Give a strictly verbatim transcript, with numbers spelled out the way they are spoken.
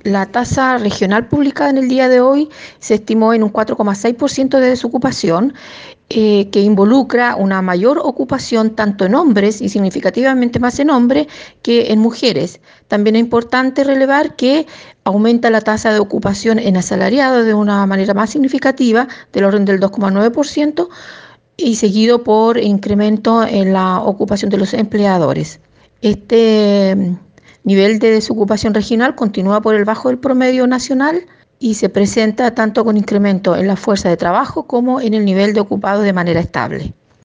La tasa regional publicada en el día de hoy se estimó en un cuatro coma seis por ciento de desocupación, eh, que involucra una mayor ocupación tanto en hombres y significativamente más en hombres que en mujeres. También es importante relevar que aumenta la tasa de ocupación en asalariados de una manera más significativa, del orden del dos coma nueve por ciento, y seguido por incremento en la ocupación de los empleadores. Este mm, nivel de desocupación regional continúa por el bajo del promedio nacional y se presenta tanto con incremento en la fuerza de trabajo como en el nivel de ocupados de manera estable.